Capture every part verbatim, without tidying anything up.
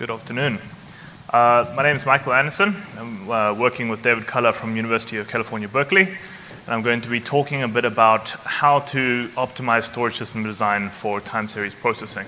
Good afternoon. Uh, my name is Michael Anderson. I'm uh, working with David Culler from University of California, Berkeley. And I'm going to be talking a bit about how to optimize storage system design for time series processing.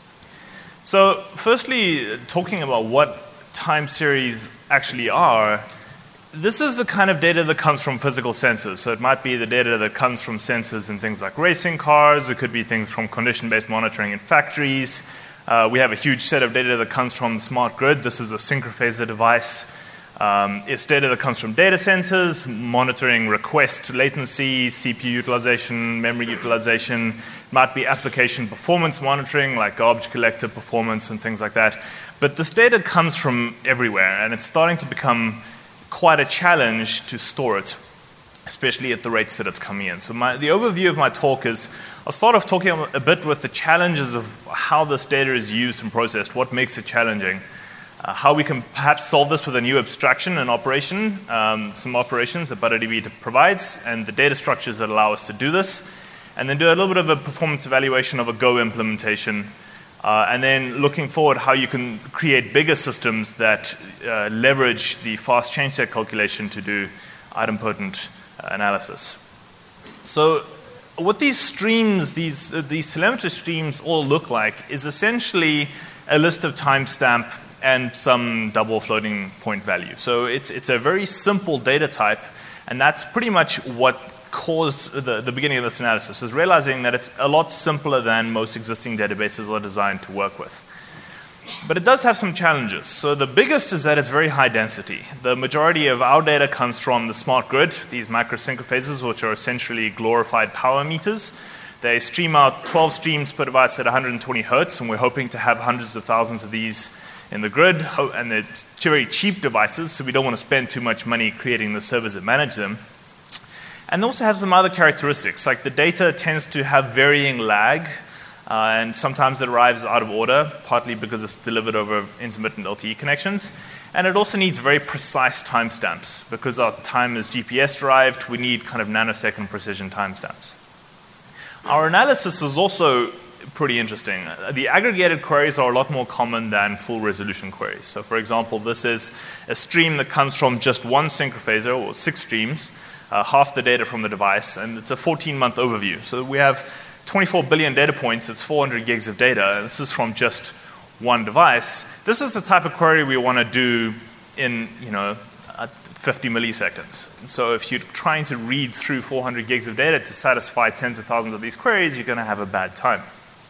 So firstly, talking about what time series actually are, this is the kind of data that comes from physical sensors. So it might be the data that comes from sensors in things like racing cars. It could be things from condition-based monitoring in factories. Uh, we have a huge set of data that comes from the smart grid. This is a synchrophaser device. Um, it's data that comes from data centers, monitoring request latency, C P U utilization, memory utilization. It might be application performance monitoring, like garbage collector performance and things like that. But this data comes from everywhere, and it's starting to become quite a challenge to store it, especially at the rates that it's coming in. So my, the overview of my talk is, I'll start off talking a bit with the challenges of how this data is used and processed, what makes it challenging, uh, how we can perhaps solve this with a new abstraction and operation, um, some operations that BuddyDB provides, and the data structures that allow us to do this, and then do a little bit of a performance evaluation of a Go implementation, uh, and then looking forward how you can create bigger systems that uh, leverage the fast change set calculation to do idempotent analysis. So what these streams, these, uh, these telemetry streams all look like is essentially a list of timestamp and some double floating point value. So it's, it's a very simple data type, and that's pretty much what caused the, the beginning of this analysis, is realizing that it's a lot simpler than most existing databases are designed to work with. But it does have some challenges. So the biggest is that it's very high density. The majority of our data comes from the smart grid, these microsynchrophasers, which are essentially glorified power meters. They stream out twelve streams per device at one hundred twenty hertz, and we're hoping to have hundreds of thousands of these in the grid. And they're very cheap devices, so we don't want to spend too much money creating the servers that manage them. And they also have some other characteristics, like the data tends to have varying lag. Uh, and sometimes it arrives out of order, partly because it's delivered over intermittent L T E connections. And it also needs very precise timestamps. Because our time is G P S derived, we need kind of nanosecond precision timestamps. Our analysis is also pretty interesting. The aggregated queries are a lot more common than full resolution queries. So for example, this is a stream that comes from just one synchrophaser, or six streams, uh, half the data from the device, and it's a fourteen month overview. So we have twenty-four billion data points, it's four hundred gigs of data. This is from just one device. This is the type of query we want to do in, you know, fifty milliseconds. So if you're trying to read through four hundred gigs of data to satisfy tens of thousands of these queries, you're going to have a bad time.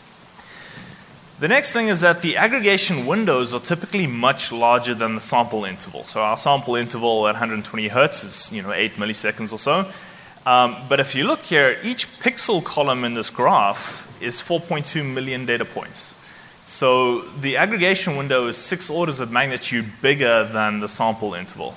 The next thing is that the aggregation windows are typically much larger than the sample interval. So our sample interval at one hundred twenty hertz is, you know, eight milliseconds or so. Um, but if you look here, each pixel column in this graph is four point two million data points. So the aggregation window is six orders of magnitude bigger than the sample interval.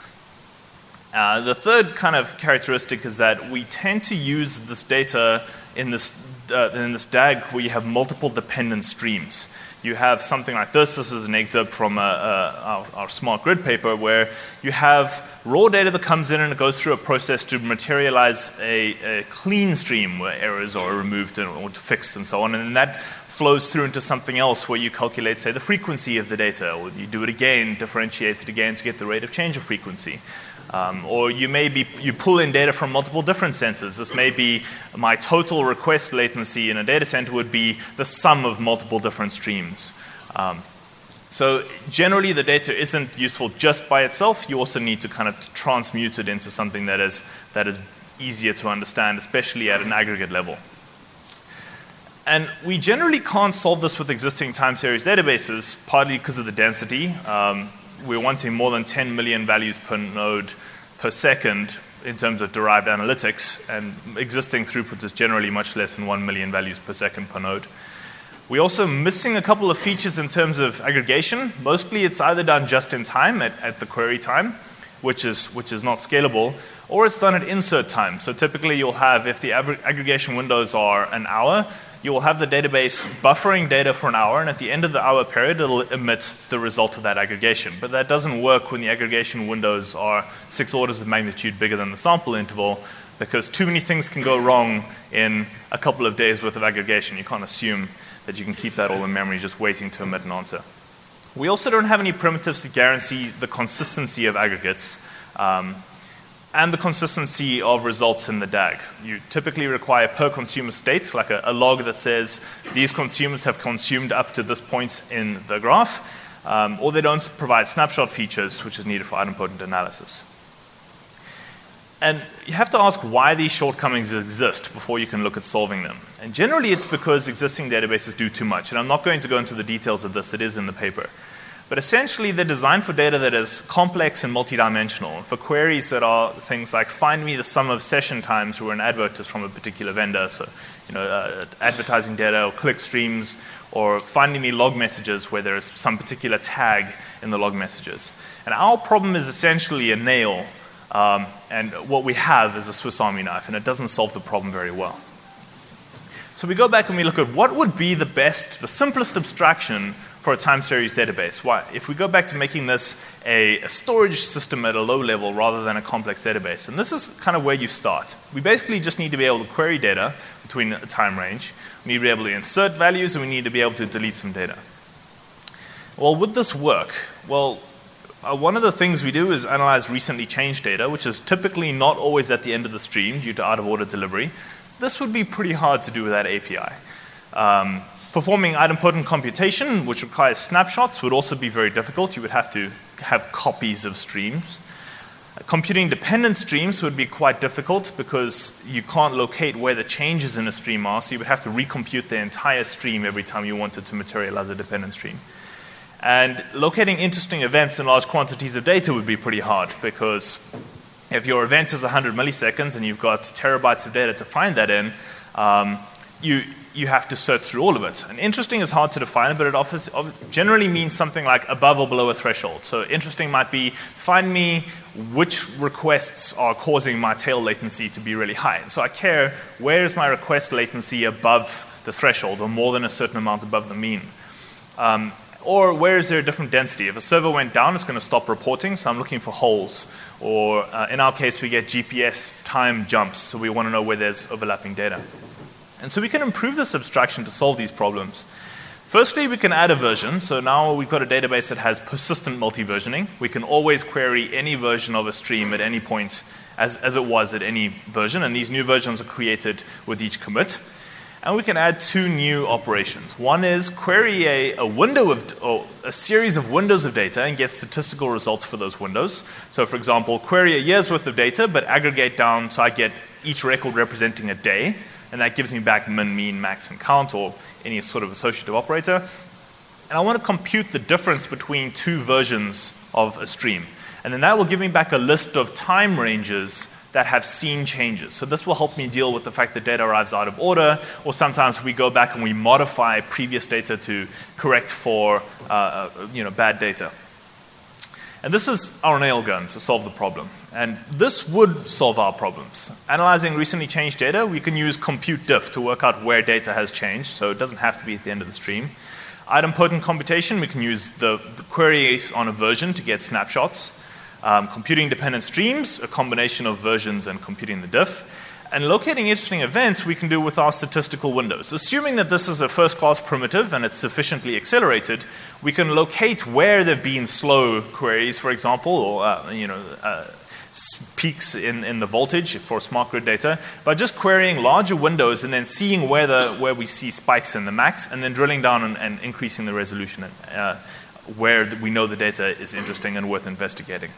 Uh, the third kind of characteristic is that we tend to use this data in this, uh, in this D A G where you have multiple dependent streams. You have something like this. This is an excerpt from a, a, our, our smart grid paper where you have raw data that comes in and it goes through a process to materialize a, a clean stream where errors are removed or fixed and so on. And then that flows through into something else where you calculate, say, the frequency of the data, or you do it again, differentiate it again to get the rate of change of frequency. Um, or you may be, you pull in data from multiple different sensors. This may be my total request latency in a data center would be the sum of multiple different streams. Um, so generally the data isn't useful just by itself. You also need to kind of transmute it into something that is, that is easier to understand, especially at an aggregate level. And we generally can't solve this with existing time series databases, partly because of the density. Um, we're wanting more than ten million values per node per second in terms of derived analytics, and existing throughput is generally much less than one million values per second per node. We're also missing a couple of features in terms of aggregation. Mostly it's either done just in time at, at the query time, which is, which is not scalable, or it's done at insert time. So typically you'll have, if the aggregation windows are an hour, you will have the database buffering data for an hour, and at the end of the hour period, it'll emit the result of that aggregation. But that doesn't work when the aggregation windows are six orders of magnitude bigger than the sample interval, because too many things can go wrong in a couple of days worth of aggregation. You can't assume that you can keep that all in memory just waiting to emit an answer. We also don't have any primitives to guarantee the consistency of aggregates um, and the consistency of results in the D A G. You typically require per consumer state, like a, a log that says these consumers have consumed up to this point in the graph, um, or they don't provide snapshot features, which is needed for idempotent analysis. And you have to ask why these shortcomings exist before you can look at solving them. And generally it's because existing databases do too much. And I'm not going to go into the details of this, it is in the paper. But essentially they're designed for data that is complex and multidimensional, for queries that are things like find me the sum of session times where an advert is from a particular vendor, so you know, uh, advertising data or click streams, or finding me log messages where there is some particular tag in the log messages. And our problem is essentially a nail. Um, and what we have is a Swiss Army knife, and it doesn't solve the problem very well. So we go back and we look at what would be the best, the simplest abstraction for a time series database. Why? If we go back to making this a, a storage system at a low level rather than a complex database, and this is kind of where you start. We basically just need to be able to query data between a time range. We need to be able to insert values, and we need to be able to delete some data. Well, would this work? Well, Uh, one of the things we do is analyze recently changed data, which is typically not always at the end of the stream due to out-of-order delivery. This would be pretty hard to do with that A P I. Um, performing idempotent computation, which requires snapshots, would also be very difficult. You would have to have copies of streams. Uh, computing dependent streams would be quite difficult because you can't locate where the changes in a stream are, so you would have to recompute the entire stream every time you wanted to materialize a dependent stream. And locating interesting events in large quantities of data would be pretty hard, because if your event is one hundred milliseconds and you've got terabytes of data to find that in, um, you, you have to search through all of it. And interesting is hard to define, but it offers, generally means something like above or below a threshold. So interesting might be, find me which requests are causing my tail latency to be really high. So I care, where is my request latency above the threshold, or more than a certain amount above the mean? Um, Or where is there a different density? If a server went down, it's going to stop reporting, so I'm looking for holes. Or uh, in our case, we get G P S time jumps, so we want to know where there's overlapping data. And so we can improve this abstraction to solve these problems. Firstly, we can add a version. So now we've got a database that has persistent multi-versioning. We can always query any version of a stream at any point as, as it was at any version. And these new versions are created with each commit. And we can add two new operations. One is query a, a window of, or a series of windows of data and get statistical results for those windows. So for example, query a year's worth of data, but aggregate down so I get each record representing a day, and that gives me back min, mean, max, and count, or any sort of associative operator. And I want to compute the difference between two versions of a stream. And then that will give me back a list of time ranges that have seen changes. So this will help me deal with the fact that data arrives out of order, or sometimes we go back and we modify previous data to correct for uh, you know, bad data. And this is our nail gun to solve the problem. And this would solve our problems. Analyzing recently changed data, we can use compute diff to work out where data has changed, so it doesn't have to be at the end of the stream. Idempotent computation, we can use the, the queries on a version to get snapshots. Um, computing dependent streams, a combination of versions and computing the diff. And locating interesting events we can do with our statistical windows. Assuming that this is a first-class primitive and it's sufficiently accelerated, we can locate where there have been slow queries, for example, or uh, you know, uh, peaks in, in the voltage for smart grid data, by just querying larger windows and then seeing where, the, where we see spikes in the max, and then drilling down and, and increasing the resolution uh, where we know the data is interesting and worth investigating.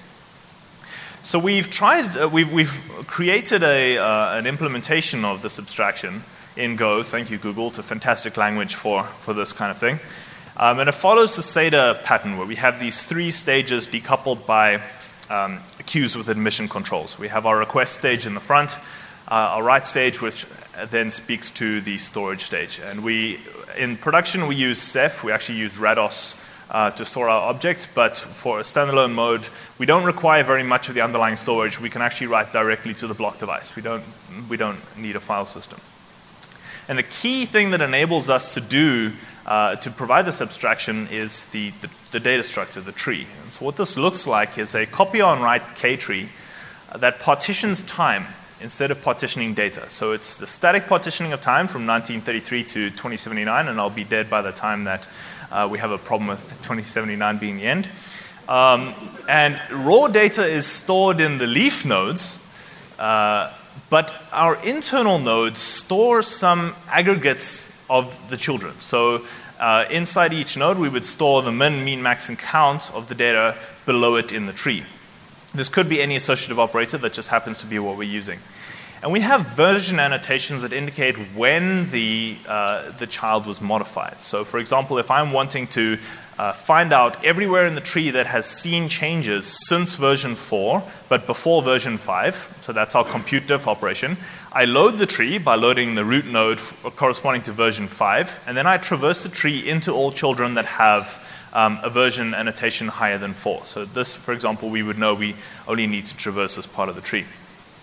So we've tried, uh, we've, we've created a, uh, an implementation of this abstraction in Go. Thank you, Google. It's a fantastic language for, for this kind of thing. Um, and it follows the SADA pattern, where we have these three stages decoupled by um, queues with admission controls. We have our request stage in the front, uh, our write stage, which then speaks to the storage stage. And we, in production, we use Ceph. We actually use Rados Uh, to store our objects, but for a standalone mode, we don't require very much of the underlying storage. We can actually write directly to the block device. We don't, we don't need a file system. And the key thing that enables us to do, uh, to provide this abstraction is the, the, the data structure, the tree. And so what this looks like is a copy on write K tree uh, that partitions time instead of partitioning data. So it's the static partitioning of time from nineteen thirty-three to twenty seventy-nine, and I'll be dead by the time that Uh, we have a problem with twenty seventy-nine being the end. Um, and raw data is stored in the leaf nodes, uh, but our internal nodes store some aggregates of the children. So uh, inside each node, we would store the min, mean, max, and count of the data below it in the tree. This could be any associative operator that just happens to be what we're using. And we have version annotations that indicate when the, uh, the child was modified. So for example, if I'm wanting to uh, find out everywhere in the tree that has seen changes since version four, but before version five, so that's our compute diff operation, I load the tree by loading the root node corresponding to version five, and then I traverse the tree into all children that have um, a version annotation higher than four. So this, for example, we would know we only need to traverse this part of the tree.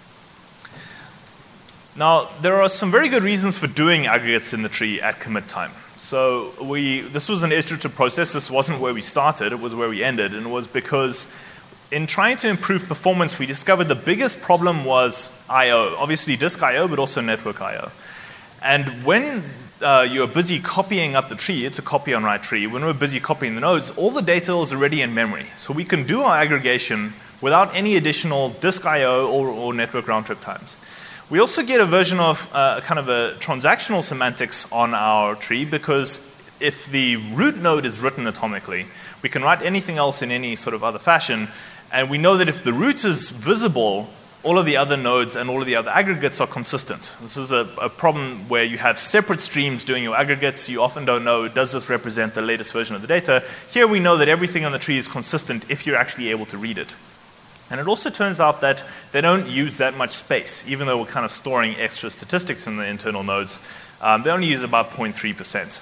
Now, there are some very good reasons for doing aggregates in the tree at commit time. So we, this was an iterative process. This wasn't where we started, it was where we ended. And it was because in trying to improve performance, we discovered the biggest problem was I O. Obviously disk I O, but also network I O. And when uh, you're busy copying up the tree, it's a copy on write tree. When we're busy copying the nodes, all the data is already in memory. So we can do our aggregation without any additional disk I O or, or network round trip times. We also get a version of uh, kind of a transactional semantics on our tree, because if the root node is written atomically, we can write anything else in any sort of other fashion, and we know that if the root is visible, all of the other nodes and all of the other aggregates are consistent. This is a, a problem where you have separate streams doing your aggregates. You often don't know, does this represent the latest version of the data? Here we know that everything on the tree is consistent if you're actually able to read it. And it also turns out that they don't use that much space, even though we're kind of storing extra statistics in the internal nodes. Um, they only use about zero point three percent.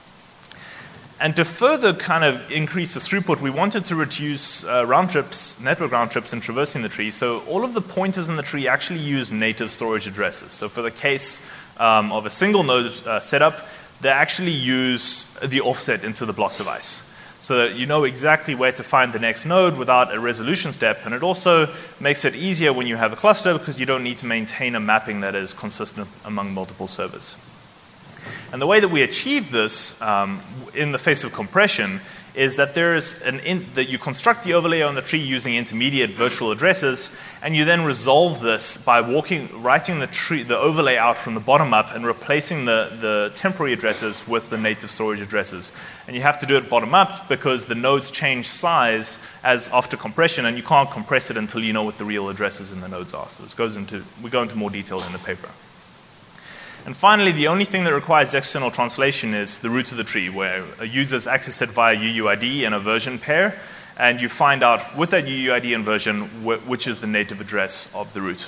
And to further kind of increase the throughput, we wanted to reduce uh, round trips, network round trips in traversing the tree. So all of the pointers in the tree actually use native storage addresses. So for the case um, of a single node uh, setup, they actually use the offset into the block device, so that you know exactly where to find the next node without a resolution step. And it also makes it easier when you have a cluster, because you don't need to maintain a mapping that is consistent among multiple servers. And the way that we achieve this um, in the face of compression is that there is an in, that you construct the overlay on the tree using intermediate virtual addresses, and you then resolve this by walking, writing the tree, the overlay out from the bottom up and replacing the, the temporary addresses with the native storage addresses. And you have to do it bottom up because the nodes change size as after compression, and you can't compress it until you know what the real addresses in the nodes are. So this goes into, we go into more detail in the paper. And finally, the only thing that requires external translation is the root of the tree, where a user is accessed via U U I D and a version pair, and you find out with that U U I D and version wh which is the native address of the root.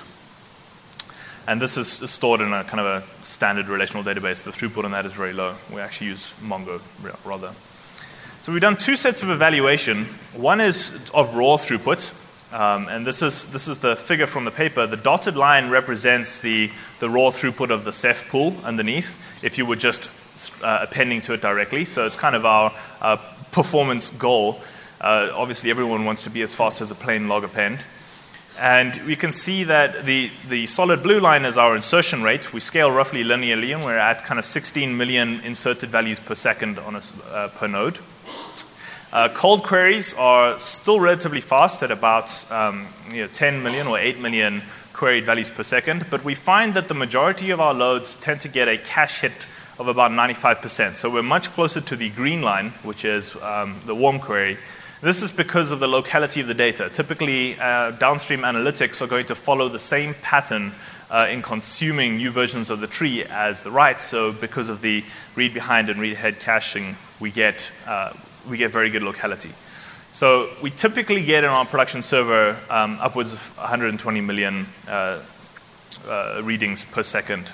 And this is stored in a kind of a standard relational database. The throughput on that is very low. We actually use Mongo rather. So we've done two sets of evaluation. One is of raw throughput. Um, and this is, this is the figure from the paper. The dotted line represents the, the raw throughput of the Ceph pool underneath, if you were just uh, appending to it directly. So it's kind of our uh, performance goal. Uh, obviously, everyone wants to be as fast as a plain log append. And we can see that the, the solid blue line is our insertion rate. We scale roughly linearly, and we're at kind of sixteen million inserted values per second on a, uh, per node. Uh, cold queries are still relatively fast at about um, you know, ten million or eight million queried values per second, but we find that the majority of our loads tend to get a cache hit of about ninety-five percent. So we're much closer to the green line, which is um, the warm query. This is because of the locality of the data. Typically, uh, downstream analytics are going to follow the same pattern uh, in consuming new versions of the tree as the write. So because of the read behind and read ahead caching, we get uh, we get very good locality. So we typically get in our production server um, upwards of one hundred twenty million uh, uh, readings per second.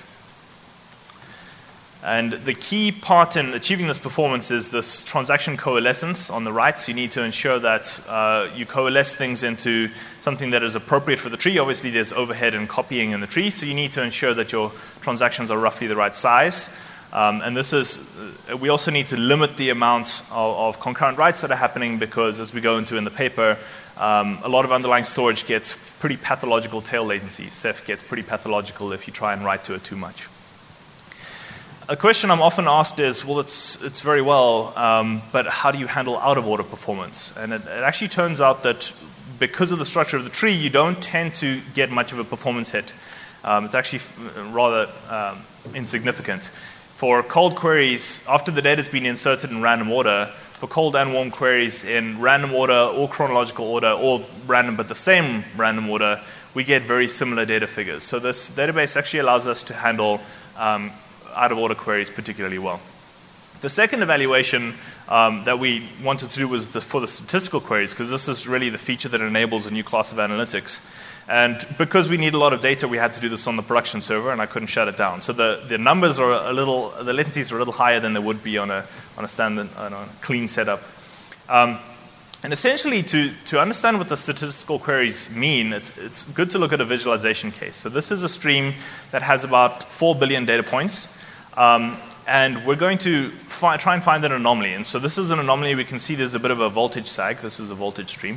And the key part in achieving this performance is this transaction coalescence on the right. So you need to ensure that uh, you coalesce things into something that is appropriate for the tree. Obviously there's overhead and copying in the tree, so you need to ensure that your transactions are roughly the right size. Um, and this is, uh, we also need to limit the amount of, of concurrent writes that are happening, because as we go into in the paper, um, a lot of underlying storage gets pretty pathological tail latency. Ceph gets pretty pathological if you try and write to it too much. a question I'm often asked is, well, it's, it's very well, um, but how do you handle out-of-order performance? And it, it actually turns out that because of the structure of the tree, you don't tend to get much of a performance hit. Um, it's actually rather um, insignificant. For cold queries, after the data's been inserted in random order, for cold and warm queries in random order or chronological order, or random but the same random order, we get very similar data figures. So this database actually allows us to handle um, out-of-order queries particularly well. The second evaluation um, that we wanted to do was the, for the statistical queries, because this is really the feature that enables a new class of analytics. And because we need a lot of data, we had to do this on the production server, and I couldn't shut it down. So the, the numbers are a little, the latencies are a little higher than they would be on a, on a standard, on a clean setup. Um, and essentially, to, to understand what the statistical queries mean, it's, it's good to look at a visualization case. So this is a stream that has about four billion data points. Um, and we're going to fi try and find an anomaly. And so this is an anomaly. We can see there's a bit of a voltage sag. This is a voltage stream.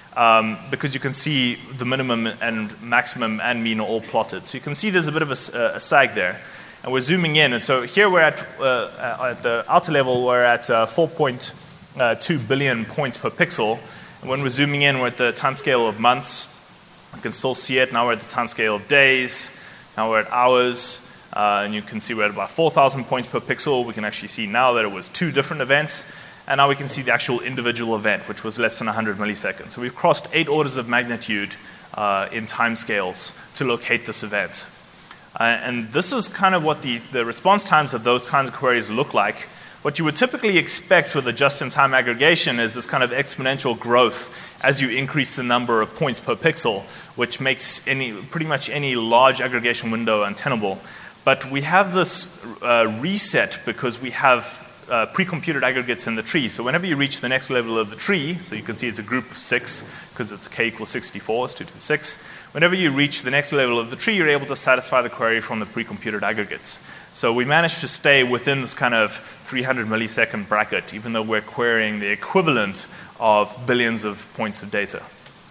Um, because you can see the minimum and maximum and mean are all plotted. So you can see there's a bit of a, a sag there. And we're zooming in. And so here we're at, uh, at the outer level, we're at uh, four point two billion points per pixel. And when we're zooming in, we're at the time scale of months. You can still see it. Now we're at the time scale of days. Now we're at hours. Uh, and you can see we're at about four thousand points per pixel. We can actually see now that it was two different events. And now we can see the actual individual event, which was less than one hundred milliseconds. So we've crossed eight orders of magnitude uh, in timescales to locate this event. Uh, and this is kind of what the, the response times of those kinds of queries look like. What you would typically expect with a just-in-time aggregation is this kind of exponential growth as you increase the number of points per pixel, which makes any, pretty much any large aggregation window untenable. But we have this uh, reset because we have Uh, pre-computed aggregates in the tree. So whenever you reach the next level of the tree, so you can see it's a group of six, because it's k equals sixty-four, it's two to the six. Whenever you reach the next level of the tree, you're able to satisfy the query from the pre-computed aggregates. So we managed to stay within this kind of three hundred millisecond bracket, even though we're querying the equivalent of billions of points of data.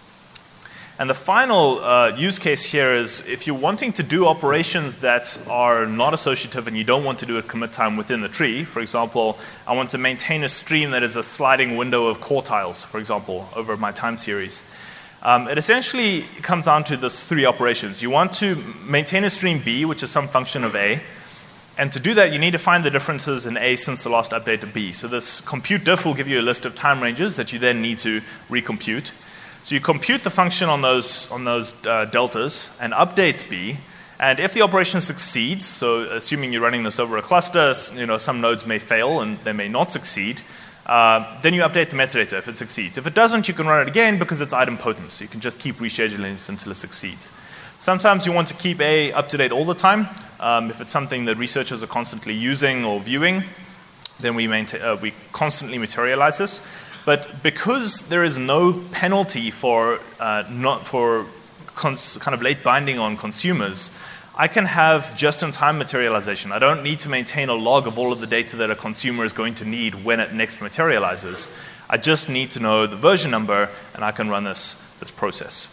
And the final uh, use case here is if you're wanting to do operations that are not associative and you don't want to do a commit time within the tree. For example, I want to maintain a stream that is a sliding window of quartiles, for example, over my time series. Um, it essentially comes down to this three operations. You want to maintain a stream B, which is some function of A. And to do that, you need to find the differences in A since the last update of B. So this compute diff will give you a list of time ranges that you then need to recompute. So you compute the function on those, on those uh, deltas and update B. And if the operation succeeds, so assuming you're running this over a cluster, you know, some nodes may fail and they may not succeed, uh, then you update the metadata if it succeeds. If it doesn't, you can run it again because it's idempotent. So you can just keep rescheduling it until it succeeds. Sometimes you want to keep A up to date all the time. Um, if it's something that researchers are constantly using or viewing, then we, maintain, uh, we constantly materialize this. But because there is no penalty for, uh, not for cons kind of late binding on consumers, I can have just-in-time materialization. I don't need to maintain a log of all of the data that a consumer is going to need when it next materializes. I just need to know the version number, and I can run this, this process.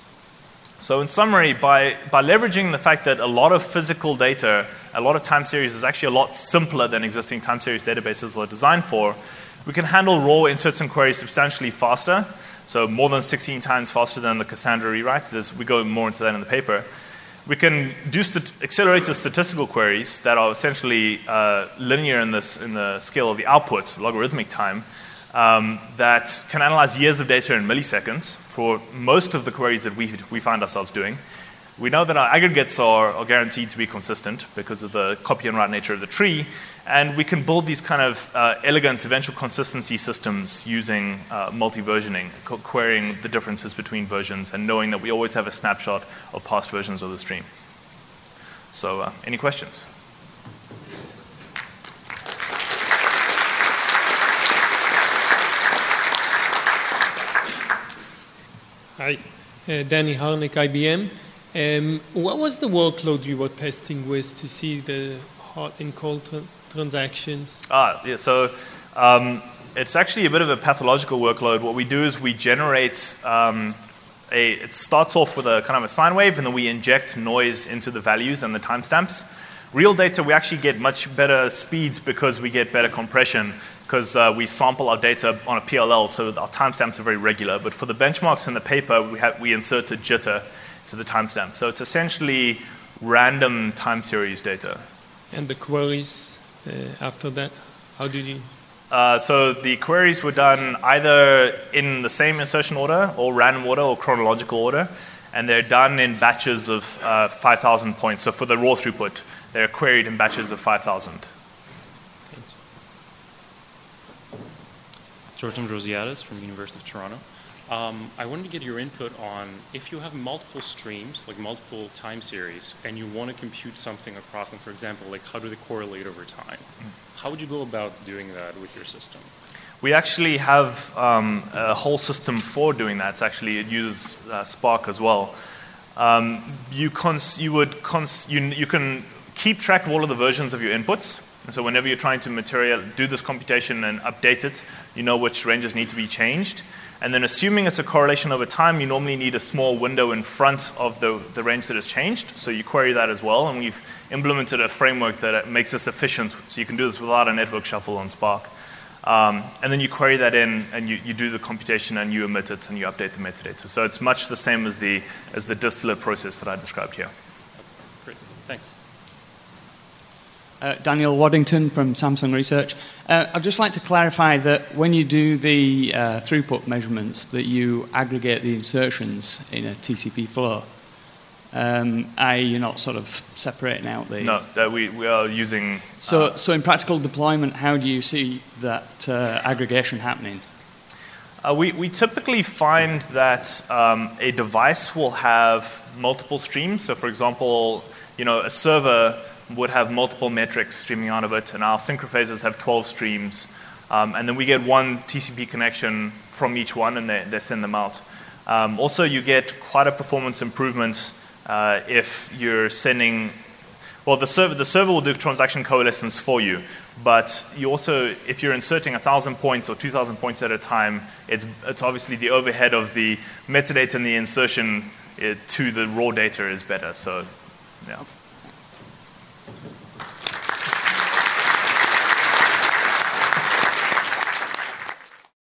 So in summary, by, by leveraging the fact that a lot of physical data, a lot of time series is actually a lot simpler than existing time series databases are designed for, we can handle raw inserts and queries substantially faster, so more than sixteen times faster than the Cassandra rewrite. There's, we go more into that in the paper. We can do stat accelerated statistical queries that are essentially uh, linear in, this, in the scale of the output, logarithmic time, um, that can analyze years of data in milliseconds for most of the queries that we, we find ourselves doing. We know that our aggregates are, are guaranteed to be consistent because of the copy and write nature of the tree, and we can build these kind of uh, elegant eventual consistency systems using uh, multi-versioning, querying the differences between versions and knowing that we always have a snapshot of past versions of the stream. So, uh, any questions? Hi, uh, Danny Harnick, I B M. Um, what was the workload you were testing with to see the hot and cold tra transactions? Ah, yeah, so um, it's actually a bit of a pathological workload. What we do is we generate um, a, it starts off with a kind of a sine wave, and then we inject noise into the values and the timestamps. Real data, we actually get much better speeds because we get better compression, because uh, we sample our data on a P L L, so our timestamps are very regular. But for the benchmarks in the paper, we, have, we insert a jitter to the timestamp. So it's essentially random time series data. And the queries uh, after that, how did you? Uh, so the queries were done either in the same insertion order, or random order, or chronological order, and they're done in batches of uh, five thousand points. So for the raw throughput, they're queried in batches of five thousand. Jordan Rosiades from University of Toronto. Um, I wanted to get your input on if you have multiple streams, like multiple time series, and you want to compute something across them, for example, like how do they correlate over time? Mm. How would you go about doing that with your system? We actually have um, a whole system for doing that. It's actually, it uses uh, Spark as well. Um, you, cons you, would cons you, you can keep track of all of the versions of your inputs. And so whenever you're trying to material, do this computation and update it, you know which ranges need to be changed. And then assuming it's a correlation over time, you normally need a small window in front of the, the range that has changed. So you query that as well. And we've implemented a framework that makes this efficient. So you can do this without a network shuffle on Spark. Um, and then you query that in, and you, you do the computation, and you emit it, and you update the metadata. So it's much the same as the, as the distiller process that I described here. Great, thanks. Uh, Daniel Waddington from Samsung Research. Uh, I'd just like to clarify that when you do the uh, throughput measurements, that you aggregate the insertions in a T C P flow. Um, I, you're not sort of separating out the... No, that we, we are using... So, uh, so in practical deployment, how do you see that uh, aggregation happening? Uh, we, we typically find that um, a device will have multiple streams. So for example, you know, a server would have multiple metrics streaming out of it, and our synchrophasers have twelve streams. Um, and then we get one T C P connection from each one, and they, they send them out. Um, also, you get quite a performance improvement uh, if you're sending, well, the server, the server will do transaction coalescence for you, but you also, if you're inserting one thousand points or two thousand points at a time, it's, it's obviously the overhead of the metadata and the insertion it, to the raw data is better. So, yeah. Okay.